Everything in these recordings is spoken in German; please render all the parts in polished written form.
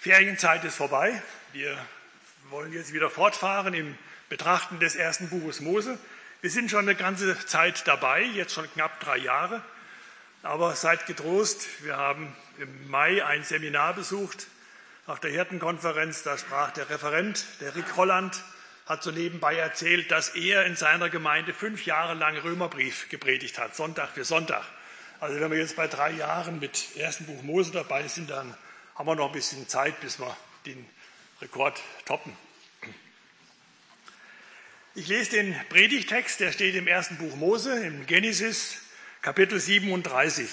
Ferienzeit ist vorbei. Wir wollen jetzt wieder fortfahren im Betrachten des ersten Buches Mose. Wir sind schon eine ganze Zeit dabei, jetzt schon knapp 3 Jahre. Aber seid getrost, wir haben im Mai ein Seminar besucht auf der Hirtenkonferenz. Da sprach der Referent, der Rick Holland, hat so nebenbei erzählt, dass er in seiner Gemeinde 5 Jahre lang Römerbrief gepredigt hat, Sonntag für Sonntag. Also wenn wir jetzt bei 3 Jahren mit ersten Buch Mose dabei sind, dann haben wir noch ein bisschen Zeit, bis wir den Rekord toppen. Ich lese den Predigtext, der steht im ersten Buch Mose, im Genesis, Kapitel 37.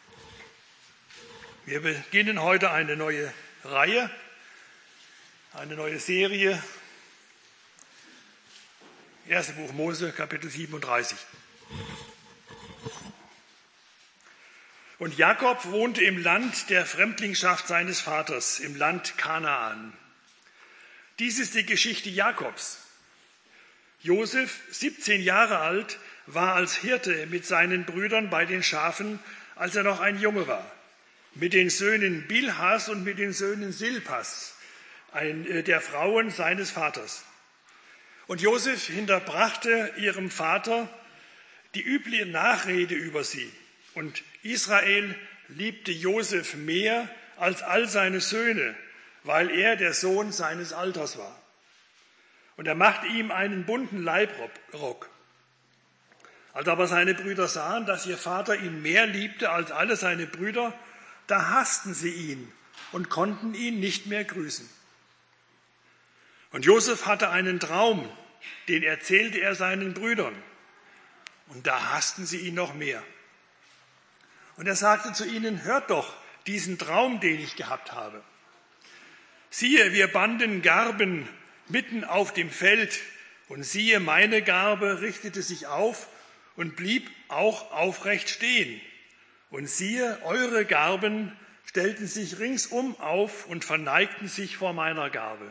Wir beginnen heute eine neue Reihe, eine neue Serie. Erstes Buch Mose, Kapitel 37. Und Jakob wohnte im Land der Fremdlingschaft seines Vaters, im Land Kanaan. Dies ist die Geschichte Jakobs. Josef, 17 Jahre alt, war als Hirte mit seinen Brüdern bei den Schafen, als er noch ein Junge war, mit den Söhnen Bilhas und mit den Söhnen Silpas, der Frauen seines Vaters. Und Josef hinterbrachte ihrem Vater die übliche Nachrede über sie. Und Israel liebte Josef mehr als all seine Söhne, weil er der Sohn seines Alters war. Und er machte ihm einen bunten Leibrock. Als aber seine Brüder sahen, dass ihr Vater ihn mehr liebte als alle seine Brüder, da hassten sie ihn und konnten ihn nicht mehr grüßen. Und Josef hatte einen Traum, den erzählte er seinen Brüdern. Und da hassten sie ihn noch mehr. Und er sagte zu ihnen, hört doch diesen Traum, den ich gehabt habe. Siehe, wir banden Garben mitten auf dem Feld, und siehe, meine Garbe richtete sich auf und blieb auch aufrecht stehen. Und siehe, eure Garben stellten sich ringsum auf und verneigten sich vor meiner Garbe.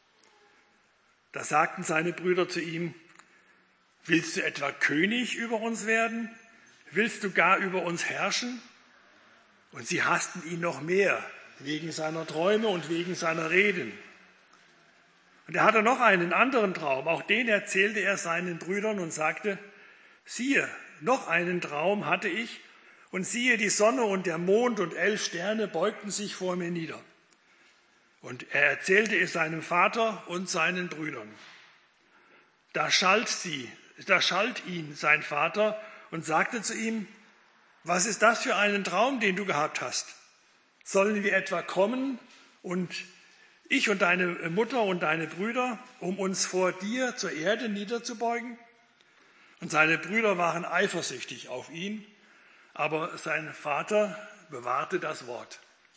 Da sagten seine Brüder zu ihm, willst du etwa König über uns werden? Willst du gar über uns herrschen? Und sie hassten ihn noch mehr, wegen seiner Träume und wegen seiner Reden. Und er hatte noch einen anderen Traum, auch den erzählte er seinen Brüdern und sagte, siehe, noch einen Traum hatte ich, und siehe, die Sonne und der Mond und 11 Sterne beugten sich vor mir nieder. Und er erzählte es seinem Vater und seinen Brüdern. Da schalt ihn sein Vater und sagte zu ihm, was ist das für einen Traum, den du gehabt hast? Sollen wir etwa kommen und ich und deine Mutter und deine Brüder, um uns vor dir zur Erde niederzubeugen? Und seine Brüder waren eifersüchtig auf ihn, aber sein Vater bewahrte das Wort.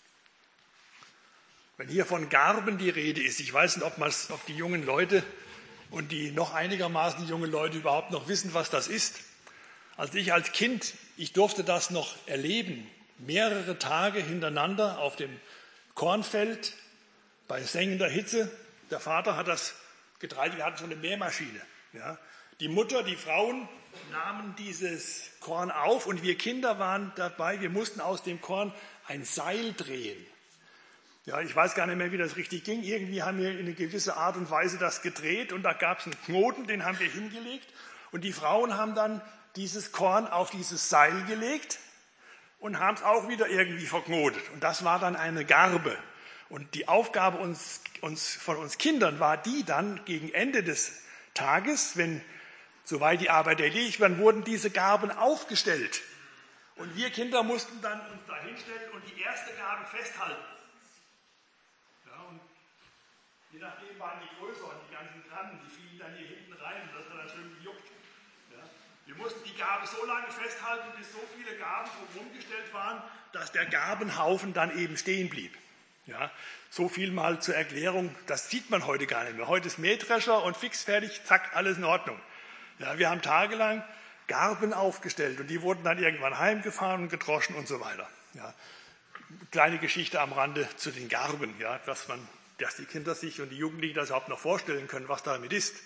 Wenn hier von Garben die Rede ist, ich weiß nicht, ob die jungen Leute und die noch einigermaßen jungen Leute überhaupt noch wissen, was das ist. Also ich als Kind, ich durfte das noch erleben, mehrere Tage hintereinander auf dem Kornfeld bei sengender Hitze. Der Vater hat das Getreide, wir hatten schon eine Mähmaschine. Ja. Die Mutter, die Frauen nahmen dieses Korn auf und wir Kinder waren dabei, wir mussten aus dem Korn ein Seil drehen. Ja, ich weiß gar nicht mehr, wie das richtig ging. Irgendwie haben wir in eine gewisse Art und Weise das gedreht und da gab es einen Knoten, den haben wir hingelegt und die Frauen haben dann dieses Korn auf dieses Seil gelegt und haben es auch wieder irgendwie verknotet. Und das war dann eine Garbe. Und die Aufgabe von uns Kindern war die dann gegen Ende des Tages, wenn soweit die Arbeit erledigt war, wurden diese Garben aufgestellt. Und wir Kinder mussten dann uns da hinstellen und die erste Garbe festhalten. Ja, und je nachdem waren die größer und die ganzen Grannen, die fielen dann hier hinten rein und das hat dann schön gejuckt. Ja. Wir mussten die Garbe so lange festhalten, bis so viele Garben rumgestellt waren, dass der Garbenhaufen dann eben stehen blieb. Ja, so viel mal zur Erklärung, das sieht man heute gar nicht mehr. Heute ist Mähdrescher und fix fertig, zack, alles in Ordnung. Ja, wir haben tagelang Garben aufgestellt und die wurden dann irgendwann heimgefahren und gedroschen und so weiter. Ja, kleine Geschichte am Rande zu den Garben, ja, dass die Kinder sich und die Jugendlichen das überhaupt noch vorstellen können, was damit ist.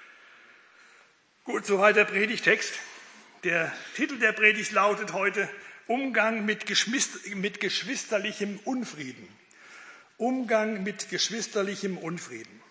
Gut, soweit der Predigtext. Der Titel der Predigt lautet heute Umgang mit geschwisterlichem Unfrieden. Umgang mit geschwisterlichem Unfrieden.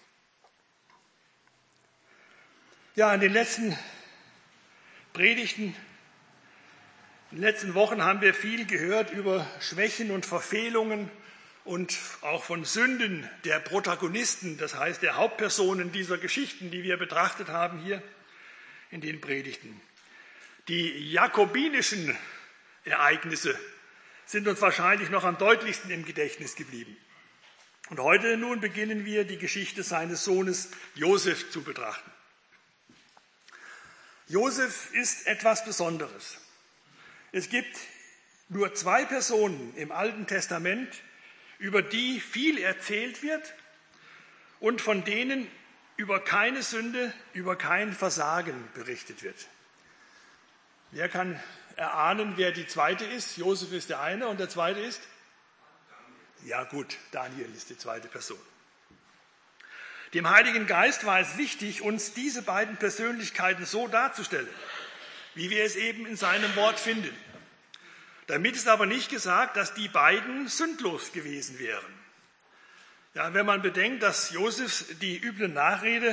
Ja, in den letzten Predigten, in den letzten Wochen haben wir viel gehört über Schwächen und Verfehlungen und auch von Sünden der Protagonisten, das heißt der Hauptpersonen dieser Geschichten, die wir betrachtet haben hier in den Predigten. Die jakobinischen Ereignisse sind uns wahrscheinlich noch am deutlichsten im Gedächtnis geblieben. Und heute nun beginnen wir, die Geschichte seines Sohnes Josef zu betrachten. Josef ist etwas Besonderes. Es gibt nur 2 Personen im Alten Testament, über die viel erzählt wird und von denen über keine Sünde, über kein Versagen berichtet wird. Wer kann erahnen, wer die zweite ist? Josef ist der eine und der zweite ist? Ja gut, Daniel ist die zweite Person. Dem Heiligen Geist war es wichtig, uns diese beiden Persönlichkeiten so darzustellen, wie wir es eben in seinem Wort finden. Damit ist aber nicht gesagt, dass die beiden sündlos gewesen wären. Ja, wenn man bedenkt, dass Josef die üble Nachrede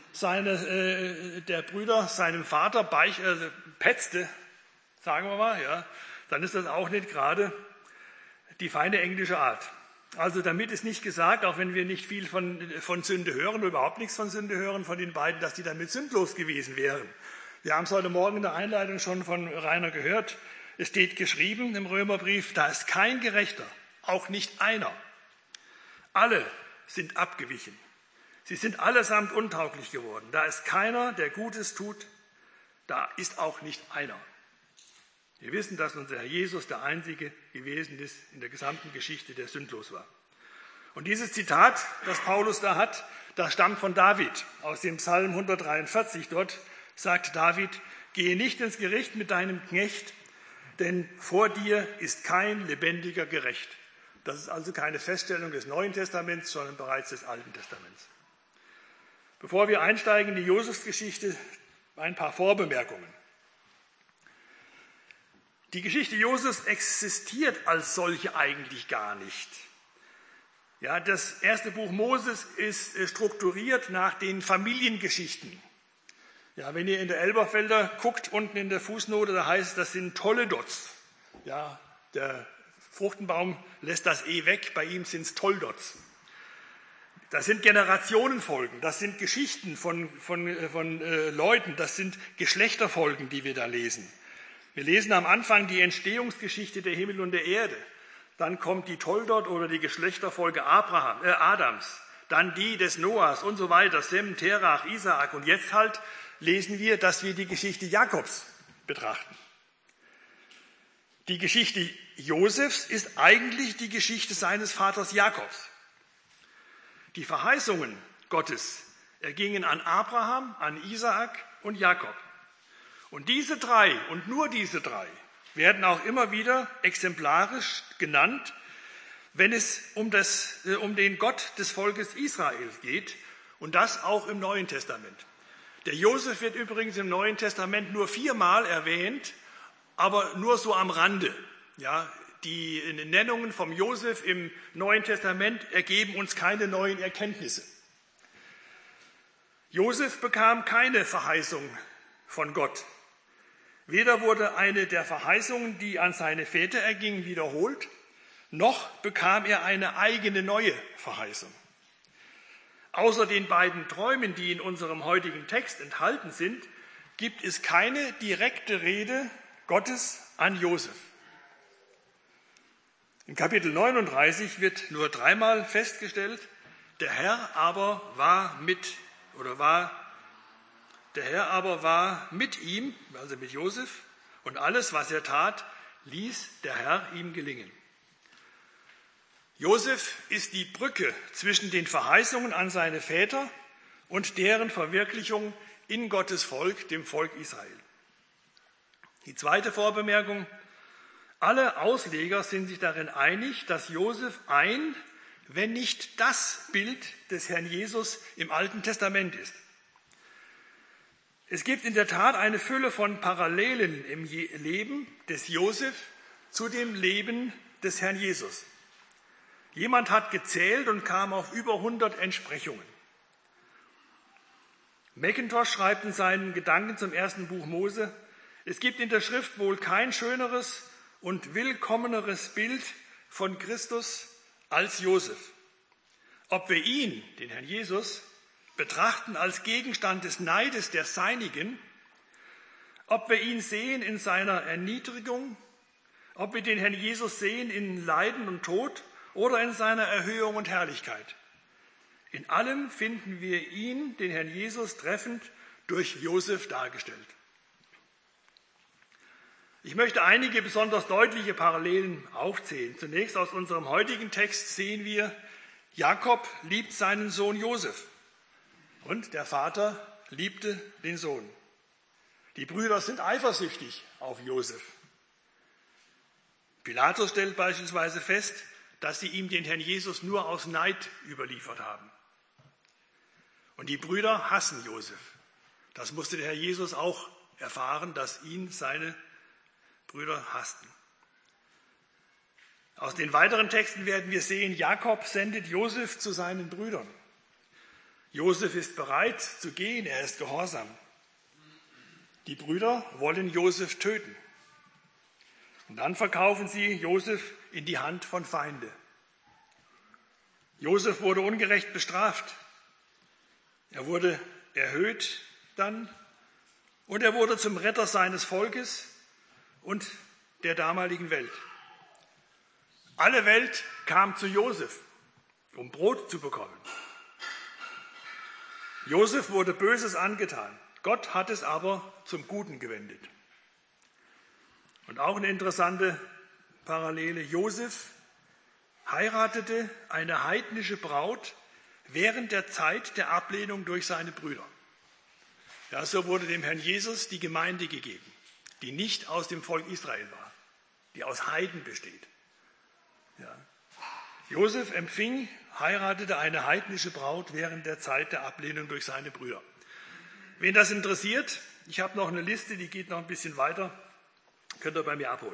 der Brüder seinem Vater petzte, sagen wir mal, ja, dann ist das auch nicht gerade die feine englische Art. Also damit ist nicht gesagt, auch wenn wir nicht viel von Sünde hören oder überhaupt nichts von Sünde hören von den beiden, dass die damit sündlos gewesen wären. Wir haben es heute Morgen in der Einleitung schon von Rainer gehört. Es steht geschrieben im Römerbrief, da ist kein Gerechter, auch nicht einer. Alle sind abgewichen. Sie sind allesamt untauglich geworden. Da ist keiner, der Gutes tut. Da ist auch nicht einer. Wir wissen, dass unser Herr Jesus der Einzige gewesen ist in der gesamten Geschichte, der sündlos war. Und dieses Zitat, das Paulus da hat, das stammt von David aus dem Psalm 143. Dort sagt David, gehe nicht ins Gericht mit deinem Knecht, denn vor dir ist kein Lebendiger gerecht. Das ist also keine Feststellung des Neuen Testaments, sondern bereits des Alten Testaments. Bevor wir einsteigen in die Josefsgeschichte, ein paar Vorbemerkungen. Die Geschichte Josefs existiert als solche eigentlich gar nicht. Ja, das erste Buch Moses ist strukturiert nach den Familiengeschichten. Ja, wenn ihr in der Elberfelder guckt, unten in der Fußnote, da heißt es, das sind Toledots. Ja, der Fruchtenbaum lässt das E weg, bei ihm sind es Toldots. Das sind Generationenfolgen, das sind Geschichten von Leuten, das sind Geschlechterfolgen, die wir da lesen. Wir lesen am Anfang die Entstehungsgeschichte der Himmel und der Erde. Dann kommt die Toldot oder die Geschlechterfolge Adams. Dann die des Noahs und so weiter, Sem, Terach, Isaak. Und jetzt halt lesen wir, dass wir die Geschichte Jakobs betrachten. Die Geschichte Josefs ist eigentlich die Geschichte seines Vaters Jakobs. Die Verheißungen Gottes ergingen an Abraham, an Isaak und Jakob. Und diese 3 und nur diese 3 werden auch immer wieder exemplarisch genannt, wenn es um den Gott des Volkes Israel geht und das auch im Neuen Testament. Der Josef wird übrigens im Neuen Testament nur 4-mal erwähnt, aber nur so am Rande. Ja, die Nennungen vom Josef im Neuen Testament ergeben uns keine neuen Erkenntnisse. Josef bekam keine Verheißung von Gott. Weder wurde eine der Verheißungen, die an seine Väter ergingen, wiederholt, noch bekam er eine eigene neue Verheißung. Außer den beiden Träumen, die in unserem heutigen Text enthalten sind, gibt es keine direkte Rede Gottes an Josef. In Kapitel 39 wird nur 3-mal festgestellt, der Herr aber war mit ihm, also mit Josef, und alles, was er tat, ließ der Herr ihm gelingen. Josef ist die Brücke zwischen den Verheißungen an seine Väter und deren Verwirklichung in Gottes Volk, dem Volk Israel. Die zweite Vorbemerkung: Alle Ausleger sind sich darin einig, dass Josef ein, wenn nicht das Bild des Herrn Jesus im Alten Testament ist. Es gibt in der Tat eine Fülle von Parallelen im Leben des Josef zu dem Leben des Herrn Jesus. Jemand hat gezählt und kam auf über 100 Entsprechungen. Mackintosh schreibt in seinen Gedanken zum ersten Buch Mose: Es gibt in der Schrift wohl kein schöneres und willkommeneres Bild von Christus als Josef. Ob wir ihn, den Herrn Jesus, betrachten als Gegenstand des Neides der Seinigen, ob wir ihn sehen in seiner Erniedrigung, ob wir den Herrn Jesus sehen in Leiden und Tod oder in seiner Erhöhung und Herrlichkeit. In allem finden wir ihn, den Herrn Jesus, treffend durch Josef dargestellt. Ich möchte einige besonders deutliche Parallelen aufzählen. Zunächst aus unserem heutigen Text sehen wir, Jakob liebt seinen Sohn Josef und der Vater liebte den Sohn. Die Brüder sind eifersüchtig auf Josef. Pilatus stellt beispielsweise fest, dass sie ihm den Herrn Jesus nur aus Neid überliefert haben. Und die Brüder hassen Josef. Das musste der Herr Jesus auch erfahren, dass ihn seine Brüder hassten. Aus den weiteren Texten werden wir sehen, Jakob sendet Josef zu seinen Brüdern. Josef ist bereit zu gehen, er ist gehorsam. Die Brüder wollen Josef töten. Und dann verkaufen sie Josef in die Hand von Feinden. Josef wurde ungerecht bestraft. Er wurde erhöht dann und er wurde zum Retter seines Volkes und der damaligen Welt. Alle Welt kam zu Josef, um Brot zu bekommen. Josef wurde Böses angetan. Gott hat es aber zum Guten gewendet. Und auch eine interessante Parallele. Josef heiratete eine heidnische Braut während der Zeit der Ablehnung durch seine Brüder. Ja, so wurde dem Herrn Jesus die Gemeinde gegeben, die nicht aus dem Volk Israel war, die aus Heiden besteht. Ja. Josef heiratete eine heidnische Braut während der Zeit der Ablehnung durch seine Brüder. Wen das interessiert, ich habe noch eine Liste, die geht noch ein bisschen weiter, könnt ihr bei mir abholen.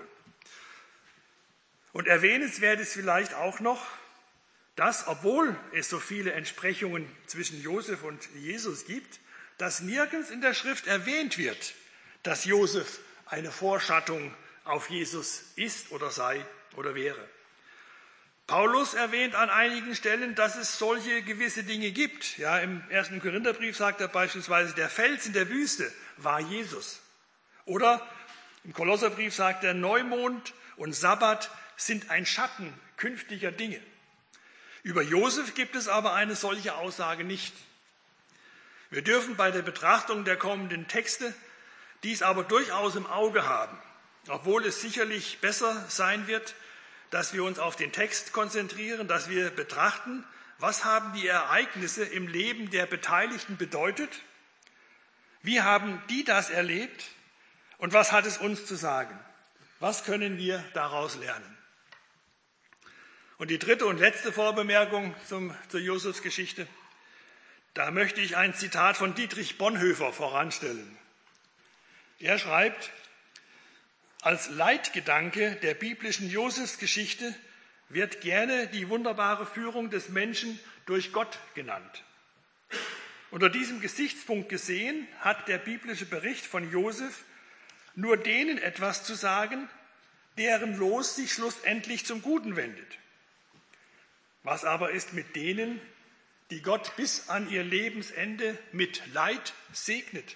Und erwähnenswert ist vielleicht auch noch, dass, obwohl es so viele Entsprechungen zwischen Josef und Jesus gibt, dass nirgends in der Schrift erwähnt wird, dass Josef eine Vorschattung auf Jesus ist oder sei oder wäre. Paulus erwähnt an einigen Stellen, dass es solche gewisse Dinge gibt. Ja, im 1. Korintherbrief sagt er beispielsweise, der Fels in der Wüste war Jesus. Oder im Kolosserbrief sagt er, Neumond und Sabbat sind ein Schatten künftiger Dinge. Über Josef gibt es aber eine solche Aussage nicht. Wir dürfen bei der Betrachtung der kommenden Texte dies aber durchaus im Auge haben, obwohl es sicherlich besser sein wird, dass wir uns auf den Text konzentrieren, dass wir betrachten, was haben die Ereignisse im Leben der Beteiligten bedeutet, wie haben die das erlebt und was hat es uns zu sagen, was können wir daraus lernen. Und die dritte und letzte Vorbemerkung zur Josefsgeschichte, da möchte ich ein Zitat von Dietrich Bonhoeffer voranstellen. Er schreibt, als Leitgedanke der biblischen Josefsgeschichte wird gerne die wunderbare Führung des Menschen durch Gott genannt. Unter diesem Gesichtspunkt gesehen hat der biblische Bericht von Josef nur denen etwas zu sagen, deren Los sich schlussendlich zum Guten wendet. Was aber ist mit denen, die Gott bis an ihr Lebensende mit Leid segnet?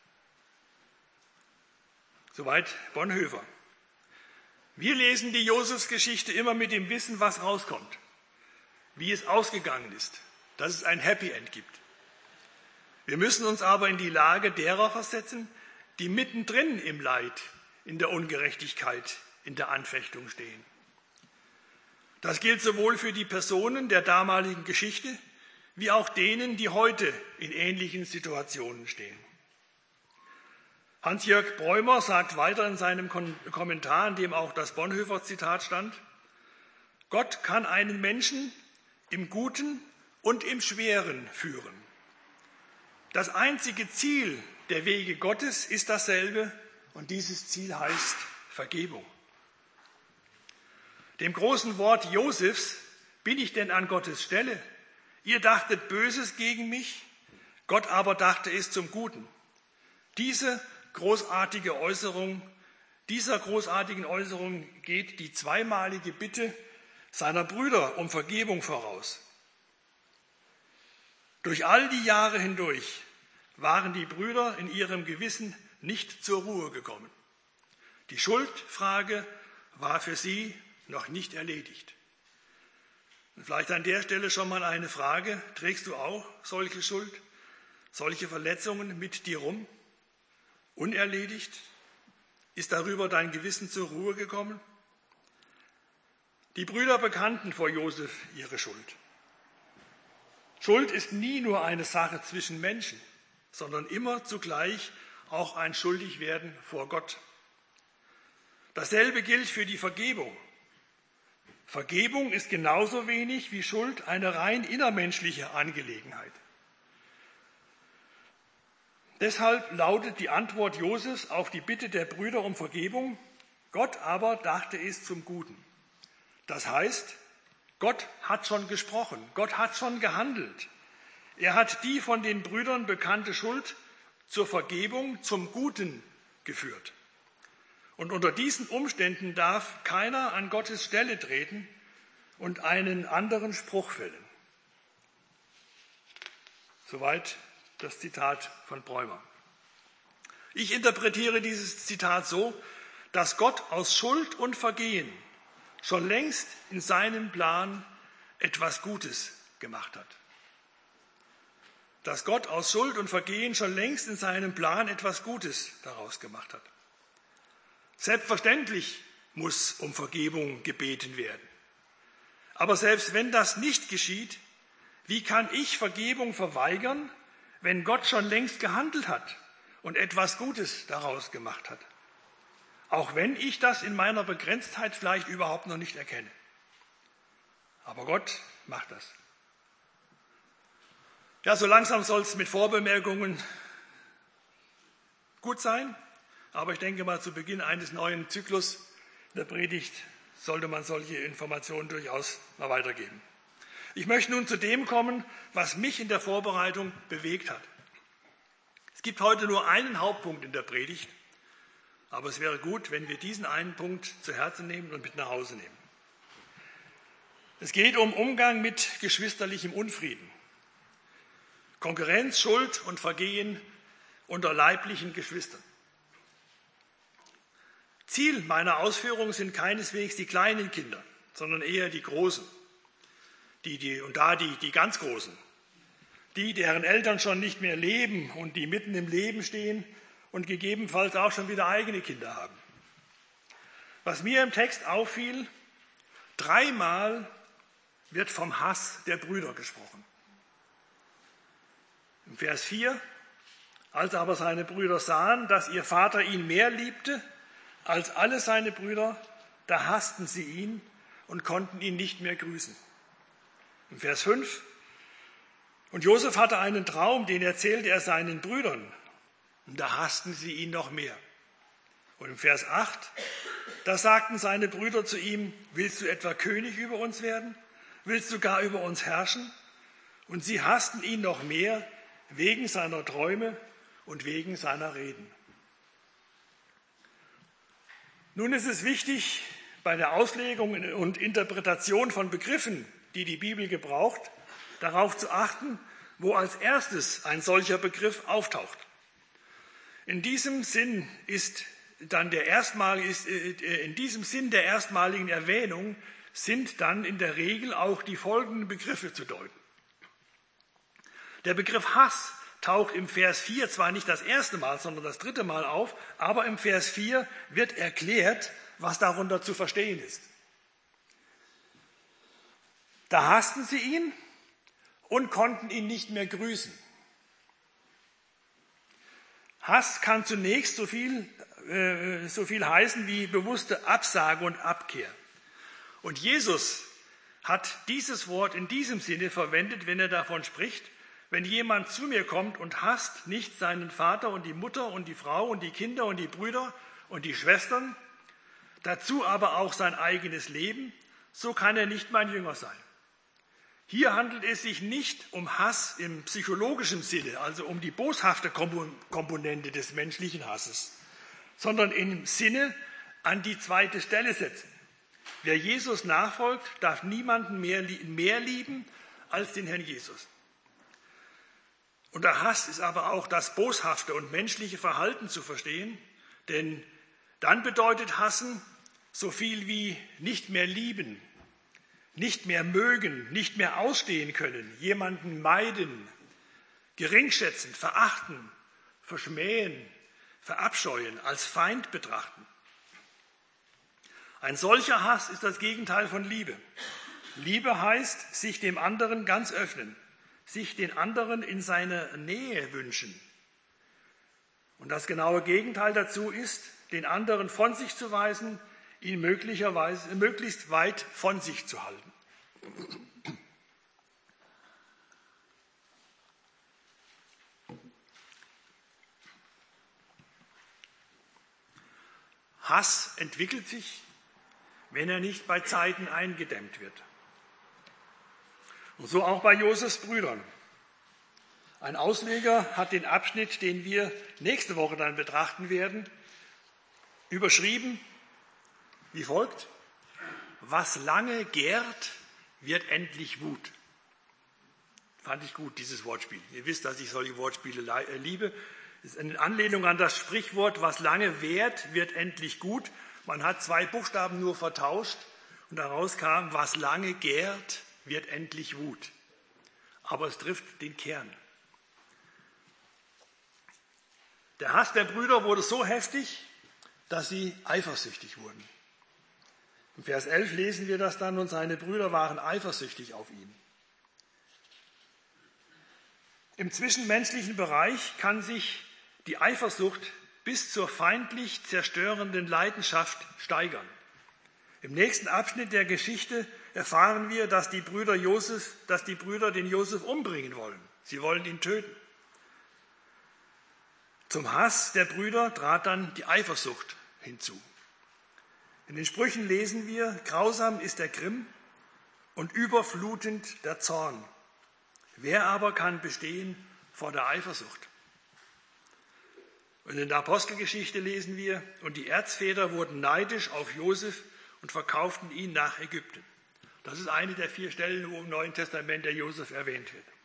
Soweit Bonhoeffer. Wir lesen die Josefsgeschichte immer mit dem Wissen, was rauskommt, wie es ausgegangen ist, dass es ein Happy End gibt. Wir müssen uns aber in die Lage derer versetzen, die mittendrin im Leid, in der Ungerechtigkeit, in der Anfechtung stehen. Das gilt sowohl für die Personen der damaligen Geschichte, wie auch denen, die heute in ähnlichen Situationen stehen. Hans-Jörg Bräumer sagt weiter in seinem Kommentar, in dem auch das Bonhoeffer-Zitat stand, Gott kann einen Menschen im Guten und im Schweren führen. Das einzige Ziel der Wege Gottes ist dasselbe und dieses Ziel heißt Vergebung. Dem großen Wort Josefs Bin ich denn an Gottes Stelle? Ihr dachtet Böses gegen mich, Gott aber dachte es zum Guten. Dieser großartigen Äußerung geht die zweimalige Bitte seiner Brüder um Vergebung voraus. Durch all die Jahre hindurch waren die Brüder in ihrem Gewissen nicht zur Ruhe gekommen. Die Schuldfrage war für sie noch nicht erledigt. Und vielleicht an der Stelle schon mal eine Frage: Trägst du auch solche Schuld, solche Verletzungen mit dir rum? Unerledigt? Ist darüber dein Gewissen zur Ruhe gekommen? Die Brüder bekannten vor Josef ihre Schuld. Schuld ist nie nur eine Sache zwischen Menschen, sondern immer zugleich auch ein Schuldigwerden vor Gott. Dasselbe gilt für die Vergebung. Vergebung ist genauso wenig wie Schuld eine rein innermenschliche Angelegenheit. Deshalb lautet die Antwort Josefs auf die Bitte der Brüder um Vergebung: Gott aber dachte es zum Guten. Das heißt, Gott hat schon gesprochen, Gott hat schon gehandelt. Er hat die von den Brüdern bekannte Schuld zur Vergebung, zum Guten geführt. Und unter diesen Umständen darf keiner an Gottes Stelle treten und einen anderen Spruch fällen. Soweit das Zitat von Bräumer. Ich interpretiere dieses Zitat so, dass Gott aus Schuld und Vergehen schon längst in seinem Plan etwas Gutes gemacht hat. Dass Gott aus Schuld und Vergehen schon längst in seinem Plan etwas Gutes daraus gemacht hat. Selbstverständlich muss um Vergebung gebeten werden. Aber selbst wenn das nicht geschieht, wie kann ich Vergebung verweigern, wenn Gott schon längst gehandelt hat und etwas Gutes daraus gemacht hat? Auch wenn ich das in meiner Begrenztheit vielleicht überhaupt noch nicht erkenne. Aber Gott macht das. Ja, so langsam soll es mit Vorbemerkungen gut sein. Aber ich denke mal, zu Beginn eines neuen Zyklus der Predigt sollte man solche Informationen durchaus mal weitergeben. Ich möchte nun zu dem kommen, was mich in der Vorbereitung bewegt hat. Es gibt heute nur einen Hauptpunkt in der Predigt, aber es wäre gut, wenn wir diesen einen Punkt zu Herzen nehmen und mit nach Hause nehmen. Es geht um Umgang mit geschwisterlichem Unfrieden. Konkurrenz, Schuld und Vergehen unter leiblichen Geschwistern. Ziel meiner Ausführungen sind keineswegs die kleinen Kinder, sondern eher die Großen. Die ganz Großen. Die, deren Eltern schon nicht mehr leben und die mitten im Leben stehen und gegebenenfalls auch schon wieder eigene Kinder haben. Was mir im Text auffiel: 3-mal wird vom Hass der Brüder gesprochen. Im Vers 4: Als aber seine Brüder sahen, dass ihr Vater ihn mehr liebte als alle seine Brüder, da hassten sie ihn und konnten ihn nicht mehr grüßen. Im Vers 5: Und Josef hatte einen Traum, den erzählte er seinen Brüdern, und da hassten sie ihn noch mehr. Und im Vers 8: Da sagten seine Brüder zu ihm: Willst du etwa König über uns werden? Willst du gar über uns herrschen? Und sie hassten ihn noch mehr wegen seiner Träume und wegen seiner Reden. Nun ist es wichtig, bei der Auslegung und Interpretation von Begriffen, die die Bibel gebraucht, darauf zu achten, wo als erstes ein solcher Begriff auftaucht. In diesem Sinn der erstmaligen Erwähnung sind dann in der Regel auch die folgenden Begriffe zu deuten. Der Begriff Hass taucht im Vers 4 zwar nicht das erste Mal, sondern das 3. Mal auf, aber im Vers 4 wird erklärt, was darunter zu verstehen ist. Da hassten sie ihn und konnten ihn nicht mehr grüßen. Hass kann zunächst so viel heißen wie bewusste Absage und Abkehr. Und Jesus hat dieses Wort in diesem Sinne verwendet, wenn er davon spricht: Wenn jemand zu mir kommt und hasst nicht seinen Vater und die Mutter und die Frau und die Kinder und die Brüder und die Schwestern, dazu aber auch sein eigenes Leben, so kann er nicht mein Jünger sein. Hier handelt es sich nicht um Hass im psychologischen Sinne, also um die boshafte Komponente des menschlichen Hasses, sondern im Sinne an die zweite Stelle setzen. Wer Jesus nachfolgt, darf niemanden mehr lieben als den Herrn Jesus. Unter Hass ist aber auch das boshafte und menschliche Verhalten zu verstehen, denn dann bedeutet Hassen so viel wie nicht mehr lieben, nicht mehr mögen, nicht mehr ausstehen können, jemanden meiden, geringschätzen, verachten, verschmähen, verabscheuen, als Feind betrachten. Ein solcher Hass ist das Gegenteil von Liebe. Liebe heißt, sich dem anderen ganz öffnen, sich den anderen in seiner Nähe wünschen. Und das genaue Gegenteil dazu ist, den anderen von sich zu weisen, ihn möglichst weit von sich zu halten. Hass entwickelt sich, wenn er nicht bei Zeiten eingedämmt wird. Und so auch bei Josefs Brüdern. Ein Ausleger hat den Abschnitt, den wir nächste Woche dann betrachten werden, überschrieben wie folgt: Was lange gärt, wird endlich Wut. Fand ich gut, dieses Wortspiel. Ihr wisst, dass ich solche Wortspiele liebe. Das ist eine Anlehnung an das Sprichwort, was lange währt, wird endlich gut. Man hat 2 Buchstaben nur vertauscht und daraus kam, was lange gärt, wird endlich Wut. Aber es trifft den Kern. Der Hass der Brüder wurde so heftig, dass sie eifersüchtig wurden. Im Vers 11 lesen wir das dann: Und seine Brüder waren eifersüchtig auf ihn. Im zwischenmenschlichen Bereich kann sich die Eifersucht bis zur feindlich zerstörenden Leidenschaft steigern. Im nächsten Abschnitt der Geschichte erfahren wir, dass die Brüder den Josef umbringen wollen. Sie wollen ihn töten. Zum Hass der Brüder trat dann die Eifersucht hinzu. In den Sprüchen lesen wir: Grausam ist der Grimm und überflutend der Zorn. Wer aber kann bestehen vor der Eifersucht? Und in der Apostelgeschichte lesen wir: Und die Erzväter wurden neidisch auf Josef und verkauften ihn nach Ägypten. Das ist eine der 4 Stellen, wo im Neuen Testament der Josef erwähnt wird.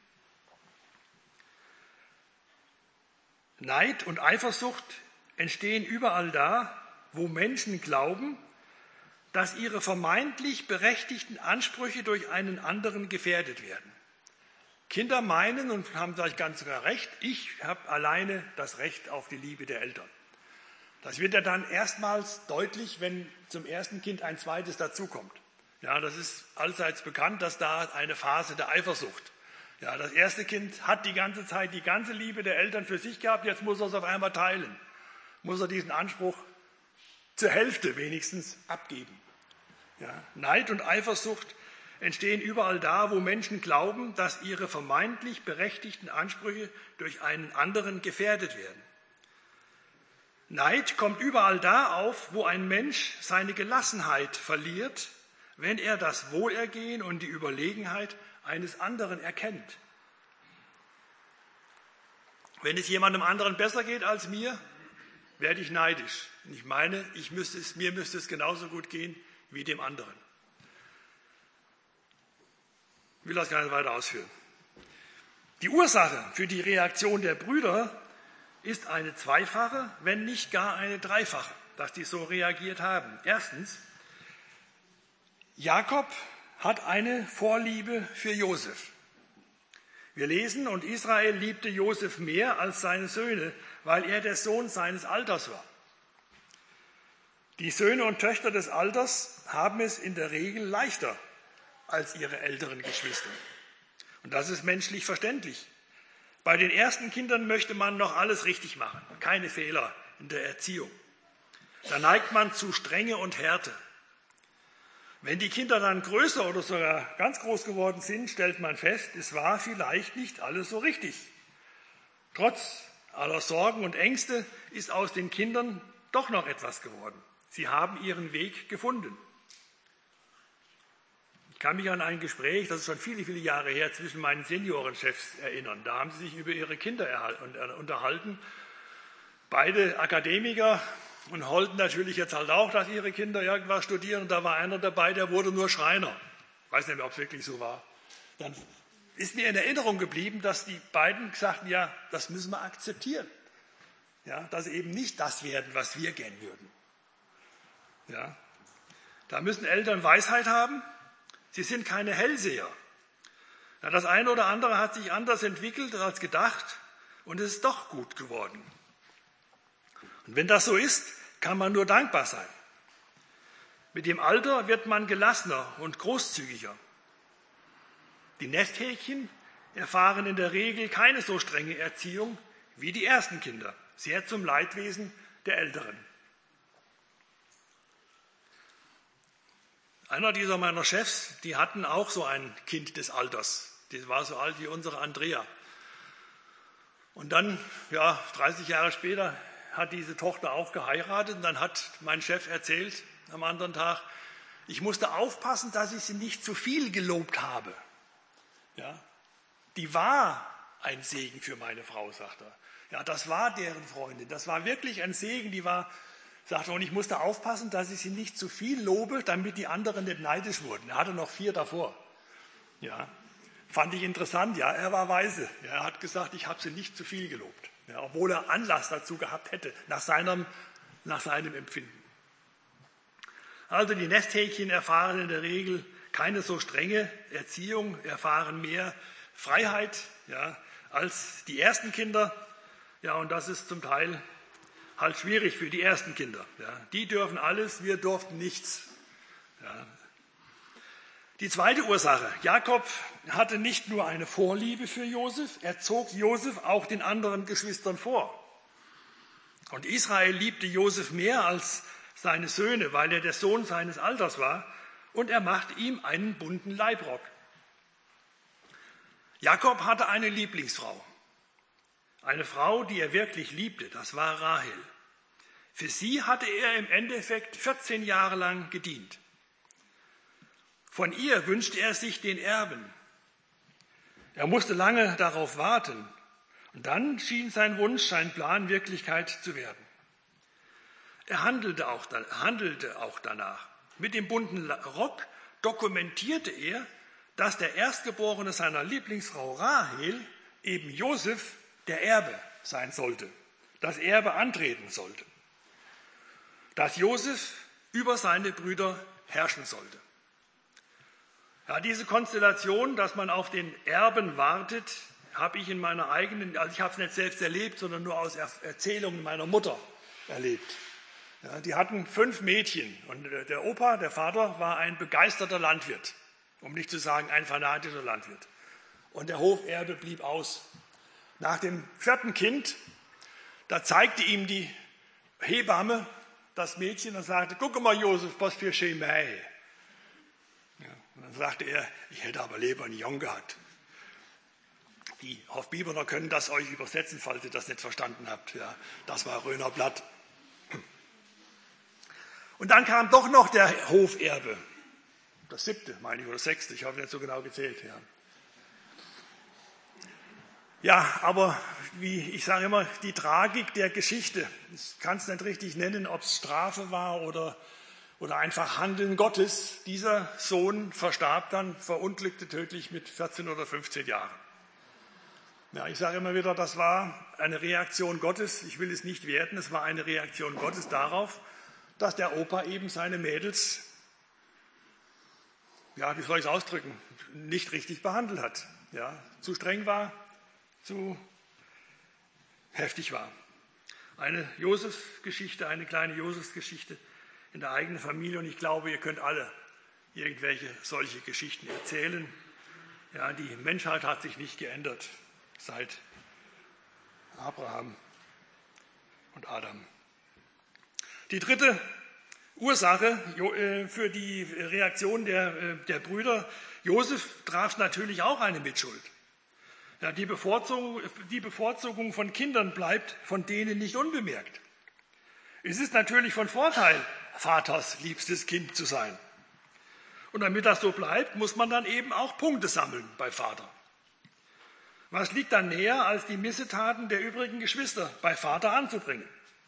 Neid und Eifersucht entstehen überall da, wo Menschen glauben, dass ihre vermeintlich berechtigten Ansprüche durch einen anderen gefährdet werden. Kinder meinen und haben vielleicht ganz sogar recht, ich habe alleine das Recht auf die Liebe der Eltern. Das wird ja dann erstmals deutlich, wenn zum ersten Kind ein zweites dazukommt. Ja, das ist allseits bekannt, dass da eine Phase der Eifersucht. Ja, das erste Kind hat die ganze Zeit die ganze Liebe der Eltern für sich gehabt, jetzt muss er es auf einmal teilen. Muss er diesen Anspruch zur Hälfte wenigstens abgeben. Ja, Neid und Eifersucht entstehen überall da, wo Menschen glauben, dass ihre vermeintlich berechtigten Ansprüche durch einen anderen gefährdet werden. Neid kommt überall da auf, wo ein Mensch seine Gelassenheit verliert, wenn er das Wohlergehen und die Überlegenheit eines anderen erkennt. Wenn es jemandem anderen besser geht als mir, werde ich neidisch. Und ich meine, mir müsste es genauso gut gehen wie dem anderen. Ich will das gar nicht weiter ausführen. Die Ursache für die Reaktion der Brüder ist eine zweifache, wenn nicht gar eine dreifache, dass die so reagiert haben. Erstens, Jakob hat eine Vorliebe für Josef. Wir lesen: Und Israel liebte Josef mehr als seine Söhne, weil er der Sohn seines Alters war. Die Söhne und Töchter des Alters haben es in der Regel leichter als ihre älteren Geschwister. Und das ist menschlich verständlich. Bei den ersten Kindern möchte man noch alles richtig machen, keine Fehler in der Erziehung. Da neigt man zu Strenge und Härte. Wenn die Kinder dann größer oder sogar ganz groß geworden sind, stellt man fest, es war vielleicht nicht alles so richtig. Trotz aller Sorgen und Ängste ist aus den Kindern doch noch etwas geworden. Sie haben ihren Weg gefunden. Ich kann mich an ein Gespräch, das ist schon viele, viele Jahre her, zwischen meinen Seniorenchefs erinnern. Da haben sie sich über ihre Kinder unterhalten. Beide Akademiker und wollten natürlich jetzt halt auch, dass ihre Kinder irgendwas studieren. Und da war einer dabei, der wurde nur Schreiner. Ich weiß nicht mehr, ob es wirklich so war. Dann ist mir in Erinnerung geblieben, dass die beiden sagten, ja, das müssen wir akzeptieren. Ja, dass sie eben nicht das werden, was wir gern würden. Ja, da müssen Eltern Weisheit haben. Sie sind keine Hellseher. Ja, das eine oder andere hat sich anders entwickelt als gedacht und es ist doch gut geworden. Und wenn das so ist, kann man nur dankbar sein. Mit dem Alter wird man gelassener und großzügiger. Die Nesthäkchen erfahren in der Regel keine so strenge Erziehung wie die ersten Kinder, sehr zum Leidwesen der Älteren. Einer dieser meiner Chefs, die hatten auch so ein Kind des Alters. Das war so alt wie unsere Andrea. Und dann, 30 Jahre später, hat diese Tochter auch geheiratet. Und dann hat mein Chef erzählt am anderen Tag, ich musste aufpassen, dass ich sie nicht zu viel gelobt habe. Ja, die war ein Segen für meine Frau, sagt er. Ja, das war deren Freundin. Das war wirklich ein Segen. Die war, sagt er, und ich musste aufpassen, dass ich sie nicht zu viel lobe, damit die anderen nicht neidisch wurden. Er hatte noch 4 davor. Ja, fand ich interessant. Ja, er war weise. Ja, er hat gesagt, ich habe sie nicht zu viel gelobt. Ja, obwohl er Anlass dazu gehabt hätte, nach seinem Empfinden. Also die Nesthäkchen erfahren in der Regel keine so strenge Erziehung, erfahren mehr Freiheit, als die ersten Kinder. Ja, und das ist zum Teil halt schwierig für die ersten Kinder. Ja. Die dürfen alles, wir durften nichts. Ja. Die zweite Ursache. Jakob hatte nicht nur eine Vorliebe für Josef, er zog Josef auch den anderen Geschwistern vor. Und Israel liebte Josef mehr als seine Söhne, weil er der Sohn seines Alters war, und er machte ihm einen bunten Leibrock. Jakob hatte eine Lieblingsfrau. Eine Frau, die er wirklich liebte, das war Rahel. Für sie hatte er im Endeffekt 14 Jahre lang gedient. Von ihr wünschte er sich den Erben. Er musste lange darauf warten. Und dann schien sein Wunsch, sein Plan Wirklichkeit zu werden. Er handelte auch danach. Mit dem bunten Rock dokumentierte er, dass der Erstgeborene seiner Lieblingsfrau Rahel, eben Josef, der Erbe sein sollte, das Erbe antreten sollte, dass Josef über seine Brüder herrschen sollte. Ja, diese Konstellation, dass man auf den Erben wartet, habe ich in meiner eigenen, also ich habe es nicht selbst erlebt, sondern nur aus Erzählungen meiner Mutter erlebt. Ja, die hatten 5 Mädchen und der Opa, der Vater, war ein begeisterter Landwirt, um nicht zu sagen ein fanatischer Landwirt. Und der Hoferbe blieb aus. Nach dem 4. Kind, da zeigte ihm die Hebamme das Mädchen und sagte, guck mal Josef, was für Chemie. Ja, und dann sagte er, ich hätte aber lieber einen Jungen gehabt. Die Hofbiberner können das euch übersetzen, falls ihr das nicht verstanden habt. Ja, das war Röner Blatt. Und dann kam doch noch der Hoferbe. Das 7., meine ich, oder 6., ich habe nicht so genau gezählt. Ja, aber wie ich sage immer, die Tragik der Geschichte, ich kann es nicht richtig nennen, ob es Strafe war oder einfach Handeln Gottes. Dieser Sohn verstarb dann, verunglückte tödlich mit 14 oder 15 Jahren. Ja, ich sage immer wieder, das war eine Reaktion Gottes, ich will es nicht werten, es war eine Reaktion Gottes darauf, dass der Opa eben seine Mädels, wie soll ich es ausdrücken, nicht richtig behandelt hat. Ja, zu streng war, zu heftig war. Eine Josefsgeschichte, eine kleine Josefsgeschichte in der eigenen Familie. Und ich glaube, ihr könnt alle irgendwelche solche Geschichten erzählen. Ja, die Menschheit hat sich nicht geändert seit Abraham und Adam. Die dritte Ursache für die Reaktion der Brüder, Josef traf natürlich auch eine Mitschuld. Ja, die Bevorzugung von Kindern bleibt von denen nicht unbemerkt. Es ist natürlich von Vorteil, Vaters liebstes Kind zu sein. Und damit das so bleibt, muss man dann eben auch Punkte sammeln bei Vater. Was liegt dann näher, als die Missetaten der übrigen Geschwister bei Vater anzubringen?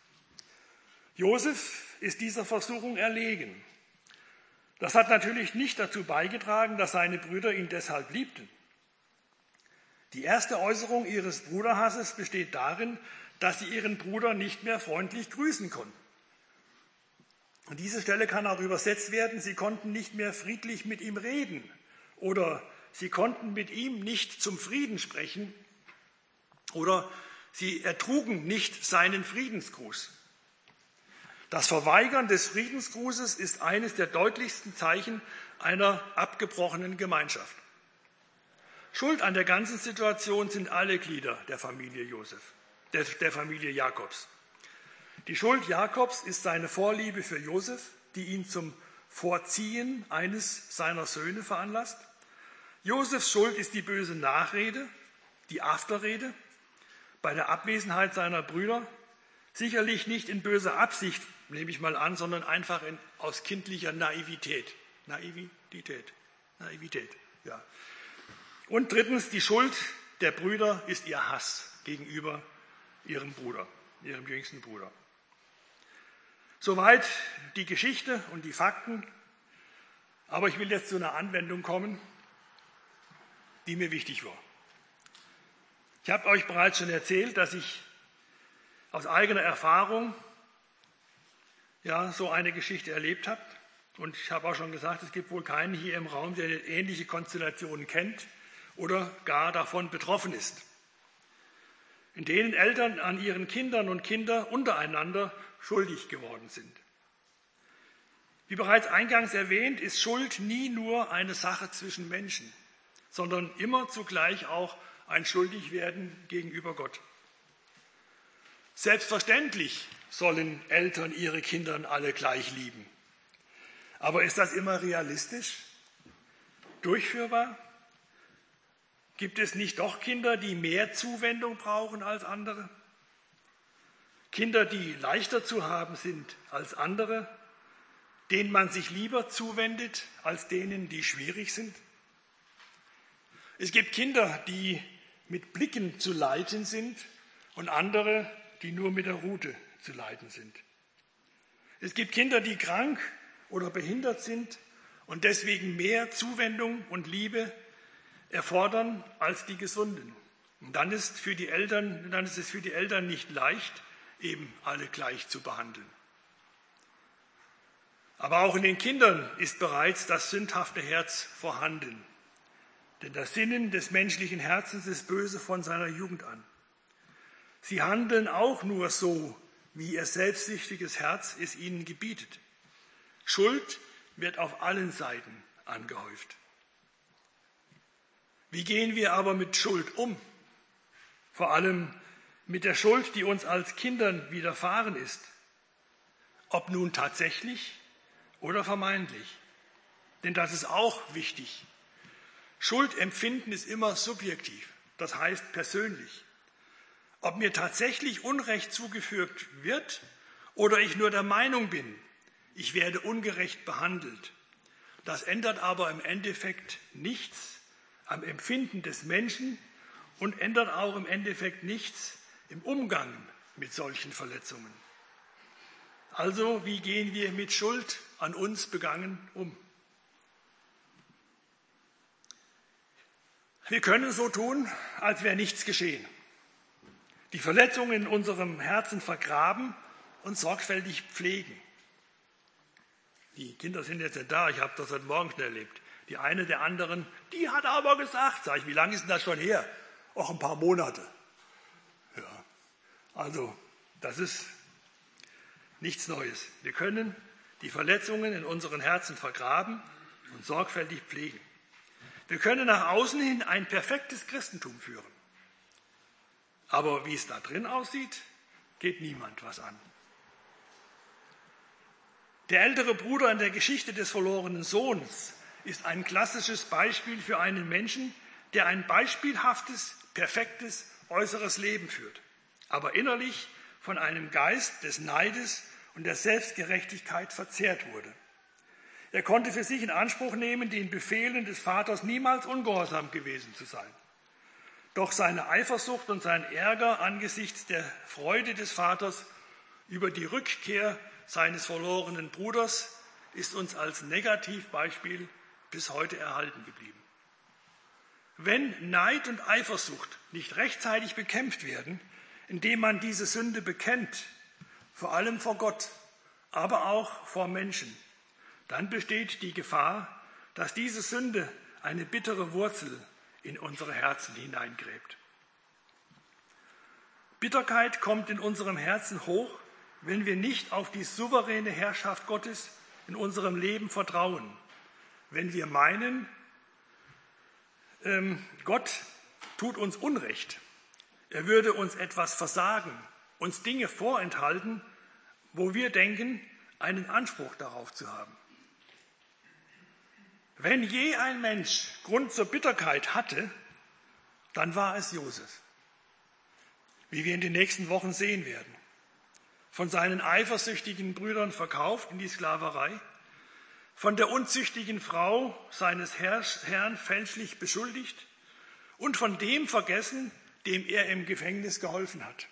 Josef ist dieser Versuchung erlegen. Das hat natürlich nicht dazu beigetragen, dass seine Brüder ihn deshalb liebten. Die erste Äußerung ihres Bruderhasses besteht darin, dass sie ihren Bruder nicht mehr freundlich grüßen konnten. An dieser Stelle kann auch übersetzt werden, sie konnten nicht mehr friedlich mit ihm reden oder sie konnten mit ihm nicht zum Frieden sprechen oder sie ertrugen nicht seinen Friedensgruß. Das Verweigern des Friedensgrußes ist eines der deutlichsten Zeichen einer abgebrochenen Gemeinschaft. Schuld an der ganzen Situation sind alle Glieder der Familie der Familie Jakobs. Die Schuld Jakobs ist seine Vorliebe für Josef, die ihn zum Vorziehen eines seiner Söhne veranlasst. Josefs Schuld ist die böse Nachrede, die Afterrede bei der Abwesenheit seiner Brüder. Sicherlich nicht in böser Absicht, nehme ich mal an, sondern einfach aus kindlicher Naivität. Naivität, ja. Und drittens, die Schuld der Brüder ist ihr Hass gegenüber ihrem Bruder, ihrem jüngsten Bruder. Soweit die Geschichte und die Fakten. Aber ich will jetzt zu einer Anwendung kommen, die mir wichtig war. Ich habe euch bereits schon erzählt, dass ich aus eigener Erfahrung so eine Geschichte erlebt habe. Und ich habe auch schon gesagt, es gibt wohl keinen hier im Raum, der ähnliche Konstellationen kennt oder gar davon betroffen ist, in denen Eltern an ihren Kindern und Kinder untereinander schuldig geworden sind. Wie bereits eingangs erwähnt, ist Schuld nie nur eine Sache zwischen Menschen, sondern immer zugleich auch ein Schuldigwerden gegenüber Gott. Selbstverständlich sollen Eltern ihre Kinder alle gleich lieben. Aber ist das immer realistisch? Durchführbar? Gibt es nicht doch Kinder, die mehr Zuwendung brauchen als andere? Kinder, die leichter zu haben sind als andere, denen man sich lieber zuwendet als denen, die schwierig sind? Es gibt Kinder, die mit Blicken zu leiten sind und andere, die nur mit der Rute zu leiten sind. Es gibt Kinder, die krank oder behindert sind und deswegen mehr Zuwendung und Liebe erfordern als die Gesunden. Und dann ist es für die Eltern nicht leicht, eben alle gleich zu behandeln. Aber auch in den Kindern ist bereits das sündhafte Herz vorhanden. Denn das Sinnen des menschlichen Herzens ist böse von seiner Jugend an. Sie handeln auch nur so, wie ihr selbstsüchtiges Herz es ihnen gebietet. Schuld wird auf allen Seiten angehäuft. Wie gehen wir aber mit Schuld um? Vor allem mit der Schuld, die uns als Kindern widerfahren ist. Ob nun tatsächlich oder vermeintlich. Denn das ist auch wichtig. Schuldempfinden ist immer subjektiv, das heißt persönlich. Ob mir tatsächlich Unrecht zugefügt wird oder ich nur der Meinung bin, ich werde ungerecht behandelt, das ändert aber im Endeffekt nichts am Empfinden des Menschen und ändert auch im Endeffekt nichts im Umgang mit solchen Verletzungen. Also, wie gehen wir mit Schuld an uns begangen um? Wir können so tun, als wäre nichts geschehen. Die Verletzungen in unserem Herzen vergraben und sorgfältig pflegen. Die Kinder sind jetzt nicht da, ich habe das heute Morgen schon erlebt. Die eine der anderen, die hat aber gesagt, sag ich, wie lange ist denn das schon her? Auch ein paar Monate. Ja, also das ist nichts Neues. Wir können die Verletzungen in unseren Herzen vergraben und sorgfältig pflegen. Wir können nach außen hin ein perfektes Christentum führen. Aber wie es da drin aussieht, geht niemand was an. Der ältere Bruder in der Geschichte des verlorenen Sohns ist ein klassisches Beispiel für einen Menschen, der ein beispielhaftes, perfektes äußeres Leben führt, aber innerlich von einem Geist des Neides und der Selbstgerechtigkeit verzehrt wurde. Er konnte für sich in Anspruch nehmen, den Befehlen des Vaters niemals ungehorsam gewesen zu sein. Doch seine Eifersucht und sein Ärger angesichts der Freude des Vaters über die Rückkehr seines verlorenen Bruders ist uns als Negativbeispiel bis heute erhalten geblieben. Wenn Neid und Eifersucht nicht rechtzeitig bekämpft werden, indem man diese Sünde bekennt, vor allem vor Gott, aber auch vor Menschen, dann besteht die Gefahr, dass diese Sünde eine bittere Wurzel in unsere Herzen hineingräbt. Bitterkeit kommt in unserem Herzen hoch, wenn wir nicht auf die souveräne Herrschaft Gottes in unserem Leben vertrauen, wenn wir meinen, Gott tut uns Unrecht, er würde uns etwas versagen, uns Dinge vorenthalten, wo wir denken, einen Anspruch darauf zu haben. Wenn je ein Mensch Grund zur Bitterkeit hatte, dann war es Josef, wie wir in den nächsten Wochen sehen werden. Von seinen eifersüchtigen Brüdern verkauft in die Sklaverei, von der unzüchtigen Frau seines Herrn fälschlich beschuldigt und von dem vergessen, dem er im Gefängnis geholfen hat.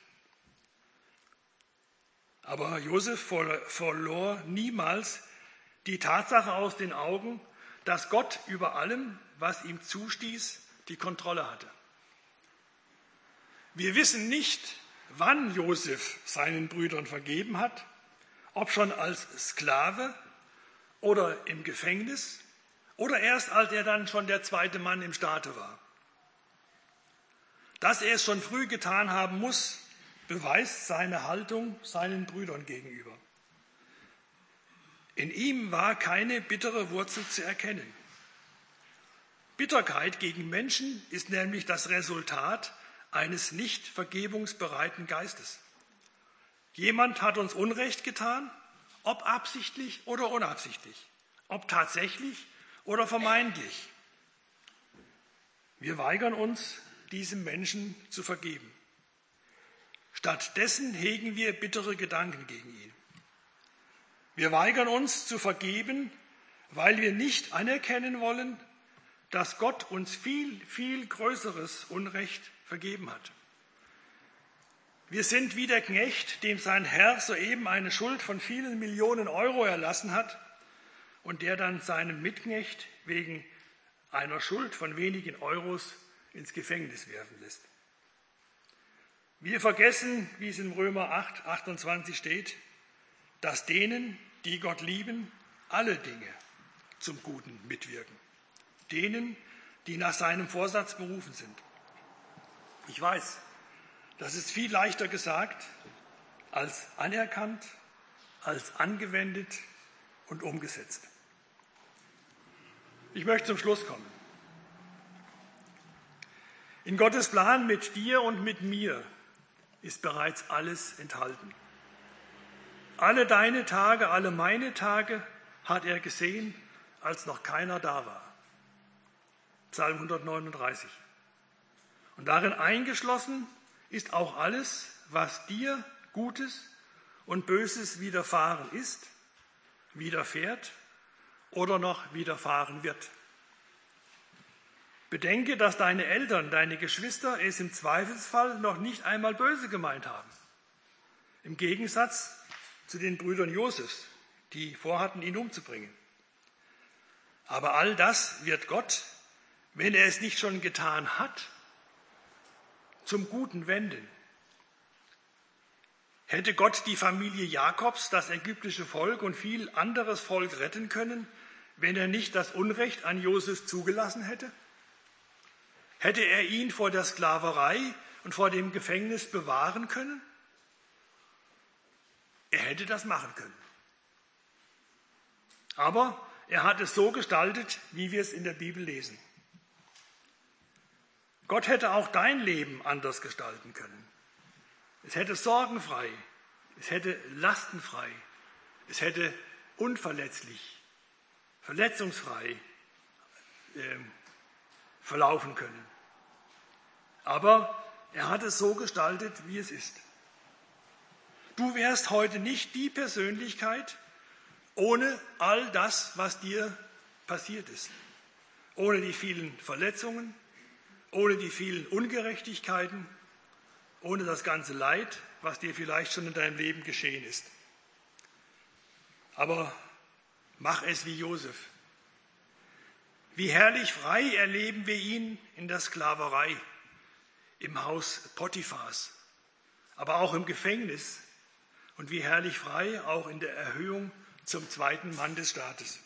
Aber Josef verlor niemals die Tatsache aus den Augen, dass Gott über allem, was ihm zustieß, die Kontrolle hatte. Wir wissen nicht, wann Josef seinen Brüdern vergeben hat, ob schon als Sklave oder im Gefängnis oder erst als er dann schon der zweite Mann im Staate war. Dass er es schon früh getan haben muss, beweist seine Haltung seinen Brüdern gegenüber. In ihm war keine bittere Wurzel zu erkennen. Bitterkeit gegen Menschen ist nämlich das Resultat eines nicht vergebungsbereiten Geistes. Jemand hat uns Unrecht getan, ob absichtlich oder unabsichtlich, ob tatsächlich oder vermeintlich. Wir weigern uns, diesem Menschen zu vergeben. Stattdessen hegen wir bittere Gedanken gegen ihn. Wir weigern uns zu vergeben, weil wir nicht anerkennen wollen, dass Gott uns viel, viel größeres Unrecht vergeben hat. Wir sind wie der Knecht, dem sein Herr soeben eine Schuld von vielen Millionen Euro erlassen hat und der dann seinen Mitknecht wegen einer Schuld von wenigen Euros ins Gefängnis werfen lässt. Wir vergessen, wie es in Römer 8, 28 steht, dass denen, die Gott lieben, alle Dinge zum Guten mitwirken. Denen, die nach seinem Vorsatz berufen sind. Ich weiß, das ist viel leichter gesagt als anerkannt, als angewendet und umgesetzt. Ich möchte zum Schluss kommen. In Gottes Plan mit dir und mit mir ist bereits alles enthalten. Alle deine Tage, alle meine Tage hat er gesehen, als noch keiner da war. Psalm 139. Und darin eingeschlossen ist auch alles, was dir Gutes und Böses widerfahren ist, widerfährt oder noch widerfahren wird. Bedenke, dass deine Eltern, deine Geschwister es im Zweifelsfall noch nicht einmal böse gemeint haben. Im Gegensatz zu den Brüdern Josefs, die vorhatten, ihn umzubringen. Aber all das wird Gott, wenn er es nicht schon getan hat, zum Guten wenden. Hätte Gott die Familie Jakobs, das ägyptische Volk und viel anderes Volk retten können, wenn er nicht das Unrecht an Josef zugelassen hätte? Hätte er ihn vor der Sklaverei und vor dem Gefängnis bewahren können? Er hätte das machen können. Aber er hat es so gestaltet, wie wir es in der Bibel lesen. Gott hätte auch dein Leben anders gestalten können. Es hätte sorgenfrei, es hätte lastenfrei, es hätte unverletzlich, verletzungsfrei verlaufen können. Aber er hat es so gestaltet, wie es ist. Du wärst heute nicht die Persönlichkeit ohne all das, was dir passiert ist. Ohne die vielen Verletzungen, ohne die vielen Ungerechtigkeiten, ohne das ganze Leid, was dir vielleicht schon in deinem Leben geschehen ist. Aber mach es wie Josef. Wie herrlich frei erleben wir ihn in der Sklaverei, im Haus Potiphars, aber auch im Gefängnis. Und wie herrlich frei auch in der Erhöhung zum zweiten Mann des Staates.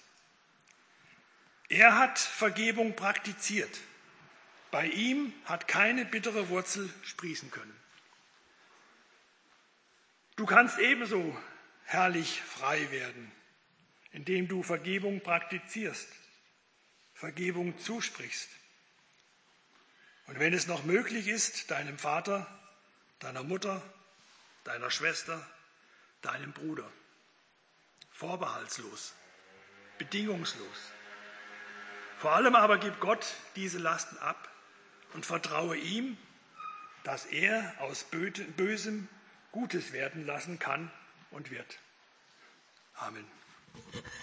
Er hat Vergebung praktiziert. Bei ihm hat keine bittere Wurzel sprießen können. Du kannst ebenso herrlich frei werden, indem du Vergebung praktizierst, Vergebung zusprichst. Und wenn es noch möglich ist, deinem Vater, deiner Mutter, deiner Schwester, deinem Bruder, vorbehaltslos, bedingungslos. Vor allem aber gib Gott diese Lasten ab und vertraue ihm, dass er aus Bösem Gutes werden lassen kann und wird. Amen.